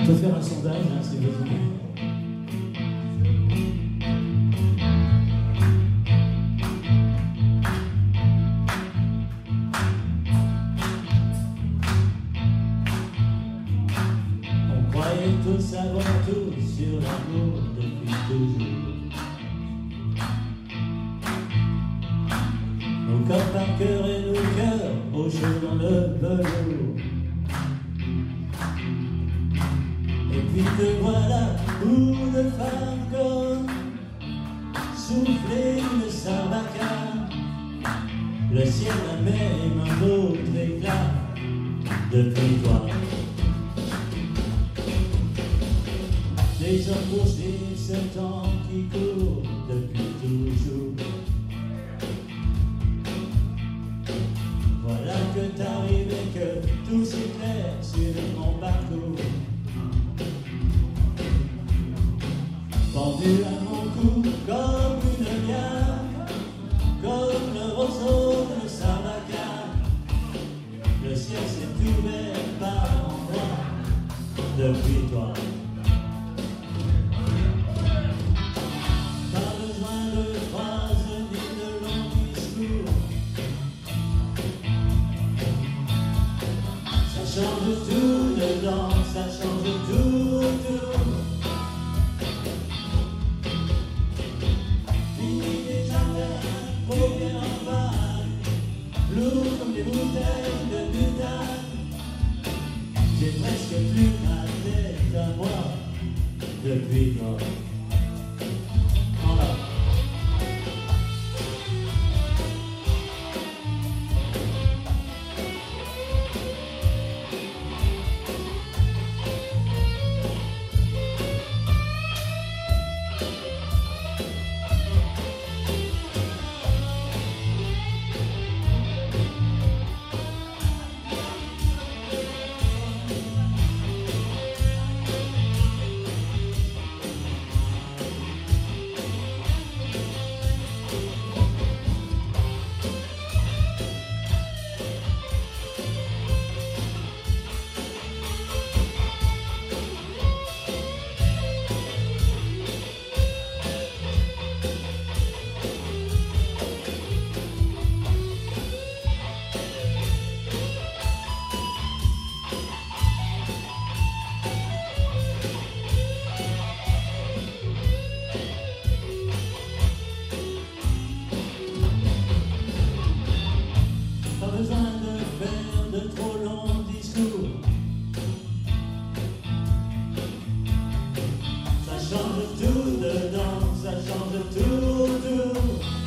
On peut faire un sondage, hein, si vous voulez. On croyait tous savoir tout sur l'amour depuis toujours. Nos corps par cœur et nos cœurs au chaud dans le velours. Et puis te voilà, bout de femme comme souffler une sarbacane. Le ciel a même un autre éclat depuis toi. Les hommes poursuivent ce temps qui court depuis toujours. Voilà que t'arrives et que tout s'éclaire sur mon parcours. Pendu à mon cou comme une liane, comme le roseau de Sarbacane. Le ciel s'est ouvert par endroits depuis toi. Pas besoin de phrases ni de longs discours. Ça change tout dedans, ça change tout autour. Lourd comme des bouteilles de butane. J'ai presque plus ma tête à moi depuis toi. En là. Pas besoin de faire de trop longs discours. Ça change tout dedans, ça change tout autour.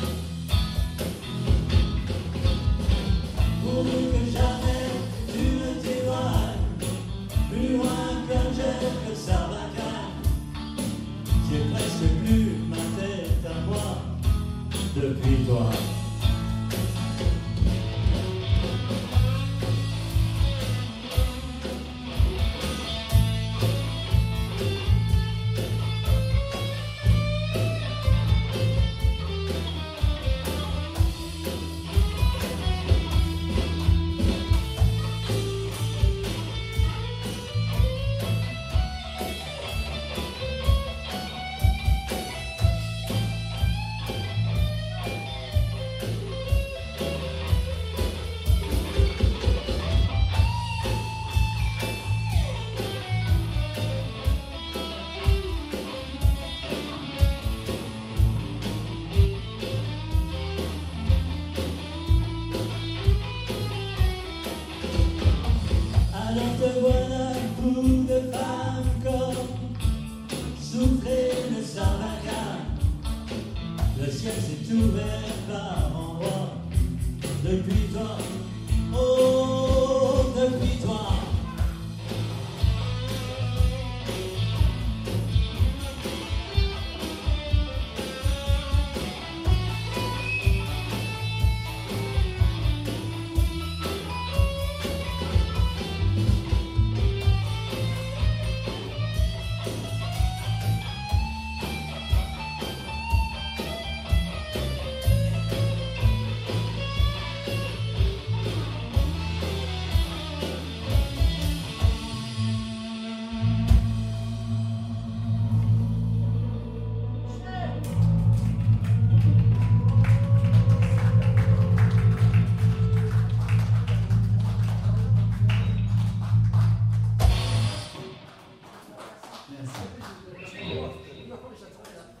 Pourvu que jamais tu ne t'éloignes plus loin comme j'ai que Sarbacane. J'ai presque plus ma tête à moi depuis toi. Alors te voilà, bout de femme comme souffler le Sarbacane. Le ciel s'est ouvert par endroits depuis